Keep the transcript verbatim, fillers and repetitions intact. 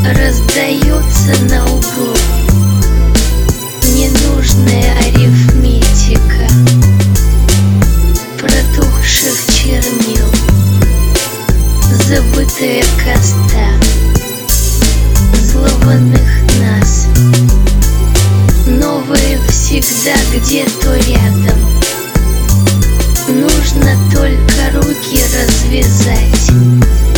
раздается на углу ненужная арифметика протухших чернил, забытая каста злованных нас. Новые всегда где-то рядом, нужно только руки развязать.